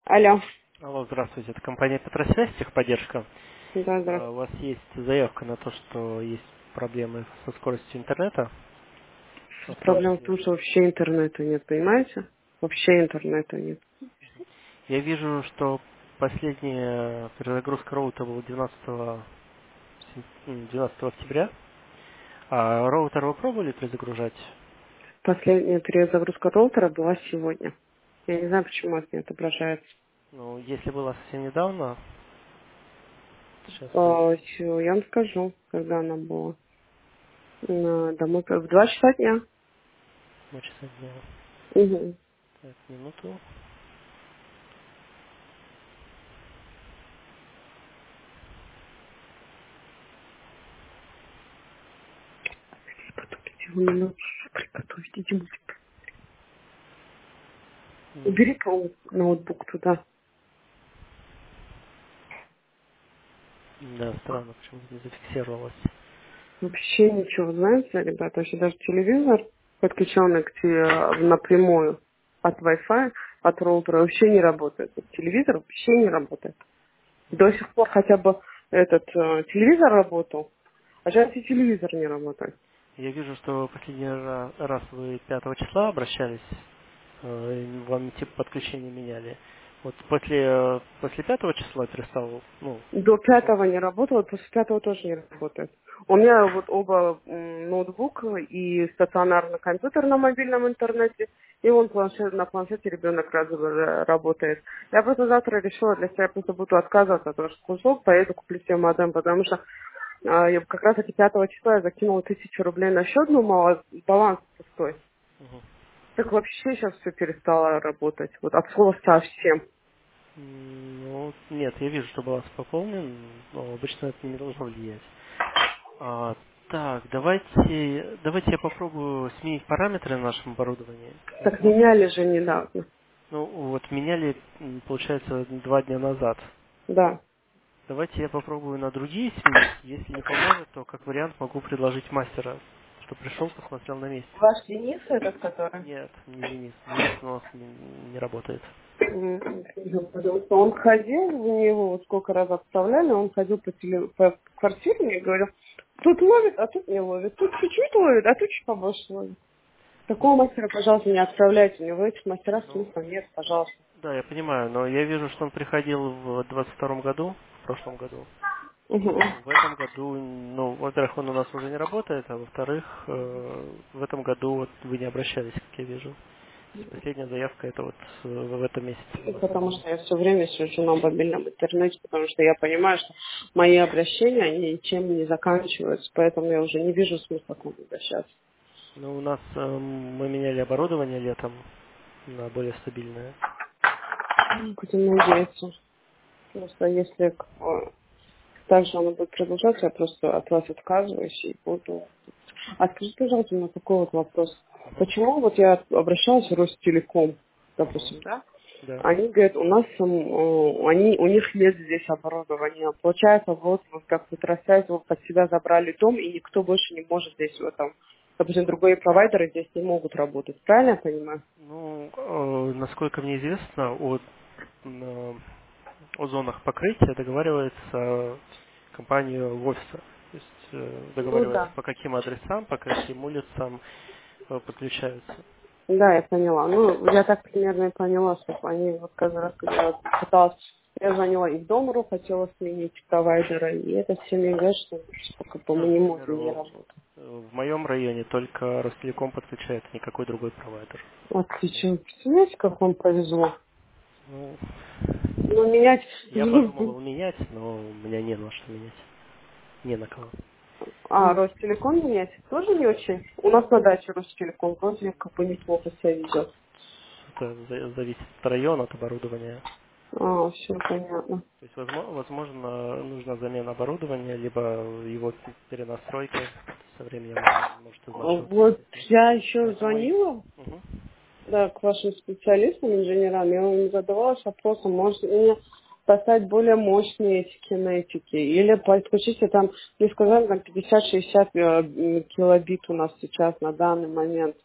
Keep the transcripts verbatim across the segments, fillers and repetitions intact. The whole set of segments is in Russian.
Алло. Алло, здравствуйте. Это компания Петросвязь, техподдержка. Да, А, здравствуйте. У вас есть заявка на то, что есть проблемы со скоростью интернета от Проблема в пользователей. том, что вообще интернета нет, понимаете? Вообще интернета нет. Я вижу, что последняя перезагрузка роутера была двенадцатого, сентя- м, двенадцатого октября. А роутер вы пробовали перезагружать? Последняя перезагрузка роутера была сегодня. Я не знаю, почему это не отображается. Ну, если была совсем недавно, сейчас А, всё, я вам скажу, когда она была. На- домой в два часа дня. два часа дня. Угу. Так, минуту. Приготовьте, приготовьте, Димочка. М, Убери ноут- ноутбук туда. Да, странно, почему-то не зафиксировалось. Вообще ничего, знаете, ребята, вообще даже телевизор, подключенный к те- напрямую от Wi-Fi, от роутера, вообще не работает. Вот телевизор вообще не работает. До сих пор хотя бы этот э, телевизор работал, а сейчас и телевизор не работает. Я вижу, что последний ра- раз вы пятого числа обращались, э, и вам тип подключения меняли. Вот после, э, после пятого числа перестал, ну, До пошел. пятого не работало, после пятого тоже не работает. У меня вот оба м, ноутбук и стационарный компьютер на мобильном интернете, и он планшет, на планшете ребенок раз- работает. Я просто завтра решила для себя, просто буду отказываться от ваших курсов, поеду куплю себе модем, потому что а, я как раз таки пятого числа я закинула тысячу рублей на счет, но мало, баланс пустой. Мгм. Так вообще сейчас все перестало работать, вот от слова совсем. М, Ну, нет, я вижу, что баланс пополнен, но обычно это не должно влиять. А, так, давайте, давайте я попробую сменить параметры на нашем оборудовании. Так Возможно, меняли же недавно, ну, вот меняли, м, получается, два дня назад. да. Давайте я попробую на другие сменить. Если не поможет, то как вариант могу предложить мастера, что пришел, посмотрел на месте. Ваш Денис этот, который? Нет, не Денис. Денис у нас не, не работает. М, Потому что он ходил, в него вот сколько раз отправляли, он ходил по, теле, по квартире и говорил, тут ловит, а тут не ловит, тут чуть-чуть ловит, а тут чуть побольше ловит. Такого мастера, пожалуйста, не отправляйте, у него этих мастеров Ну, смысла нет, пожалуйста. да, я понимаю, но я вижу, что он приходил в двадцать втором году, в прошлом году. Мгм. В этом году, ну, во-первых, он у нас уже не работает, а во-вторых, э, в этом году вот вы не обращались, как я вижу. То есть последняя заявка это вот э, в этом месяце И была потому сделана. что я все время сижу на мобильном интернете, потому что я понимаю, что мои обращения, они ничем не заканчиваются, поэтому я уже не вижу смысла к вам обращаться. Ну, у нас э, мы меняли оборудование летом на более стабильное. Будем надеяться. Просто если э, также оно будет продолжаться, я просто от вас отказываюсь и буду. А скажите, пожалуйста, у меня такой вот вопрос. Мгм. Почему вот я обращалась в Ростелеком, Мгм. допустим, да? Да. Они говорят, у нас м, э, они, у них нет здесь оборудования. Получается, вот, вот как вот Россия, вот под себя забрали дом, и никто больше не может здесь в этом. Допустим, другие провайдеры здесь не могут работать. Правильно я понимаю? Ну, э, насколько мне известно, о, м, о зонах покрытия договаривается компания в офиса. То есть э, Ну договаривается да. по каким адресам, по каким улицам э, подключаются. Да, я поняла. Ну, я так примерно и поняла, что они вот каждый раз, когда я пыталась, я звонила и в Домру, хотела сменить провайдера, и это все мне говорят, что что как бы Ну, мы не например, можем не в работать. в моем районе только Ростелеком подключает, никакой другой провайдер. Отлично. Представляете, как вам повезло? Ну, Ну, менять... я подумывал менять, но у меня не на что менять. Не на кого. А, Ростелеком менять тоже не очень. У нас на даче Ростелеком вроде как бы неплохо себя ведет. Это за- зависит от района, от оборудования. А, все понятно. То есть, возможно, возможно, нужна замена оборудования, либо его п- перенастройка. Со временем оно может изнашиваться, Вот естественно. я еще Поэтому и... звонила, Мгм. да, к вашим специалистам, инженерам, я вам задавалась вопросом, может мне поставить более мощные эти кинетики, или подключите там, мне сказали, там пятьдесят шестьдесят э, м, килобит у нас сейчас на данный момент.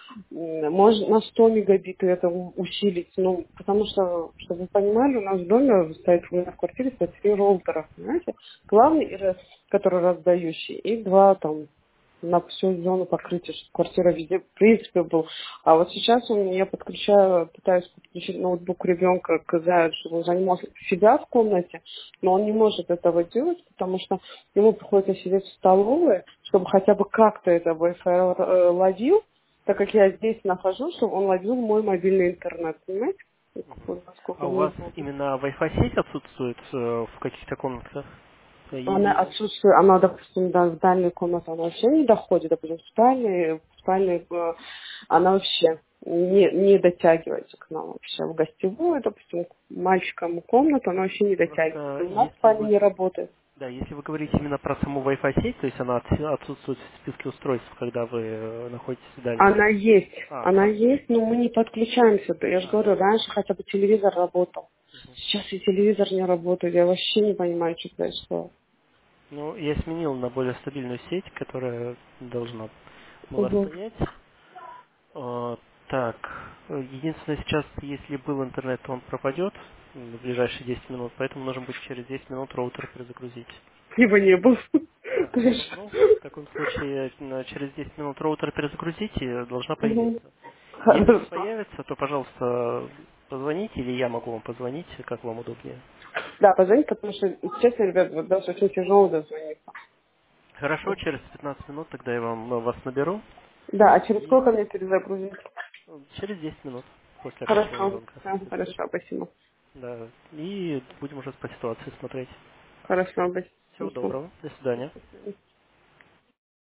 м, можно на сто мегабит это у- усилить. Ну, потому что, чтобы вы понимали, у нас в доме стоит, у меня в квартире стоит три роутера, понимаете? Главный, и ра- который раздающий, и два там на всю зону покрытия, чтобы квартира везде, в принципе, был. А вот сейчас у меня я подключаю, пытаюсь подключить ноутбук ребенка к Заю, чтобы он занимался у себя в комнате, но он не может этого делать, потому что ему приходится сидеть в столовой, чтобы хотя бы как-то это Wi-Fi э, ловил, так как я здесь нахожусь, чтобы он ловил мой мобильный интернет, понимаете? Вот насколько А у вас неудобно. именно Wi-Fi сеть отсутствует э, в каких-то комнатах? Она И... отсутствует, она, допустим, да, в дальнюю комнату она вообще не доходит, допустим, в спальне, в спальне э, она вообще не, не дотягивается к нам вообще. В гостевую, допустим, к мальчикам комнату она вообще не дотягивается. Просто У нас в если спальне вы... не работает. Да, если вы говорите именно про саму Wi-Fi сеть, то есть она отс- отсутствует в списке устройств, когда вы э, находитесь в дальнем. Она есть, А, она просто... есть, но мы не подключаемся. Я же А, говорю, раньше хотя бы телевизор работал. Сейчас и телевизор не работает, я вообще не понимаю, что происходит. ну, я сменил на более стабильную сеть, которая должна была Угу. стоять. А, так, э, единственное, сейчас, если был интернет, то он пропадет в ближайшие десять минут, поэтому нужно будет через десять минут роутер перезагрузить. Его не было. А, То не было? есть, Ну, в таком случае на- через десять минут роутер перезагрузите, и должна мгм. появиться. Если не Хорошо. появится, то, пожалуйста, позвоните, или я могу вам позвонить, как вам удобнее. Да, позвонить, потому что, честно, ребят, вот даже очень тяжело дозвониться. Хорошо, через пятнадцать минут тогда я вам э, вас наберу, Да, а через и сколько мне перезагрузить? э, через десять минут после окончания Хорошо. звонка. Да, хорошо, спасибо. Да, и будем уже по ситуации смотреть. Хорошо, Всего спасибо. доброго, до свидания. До свидания.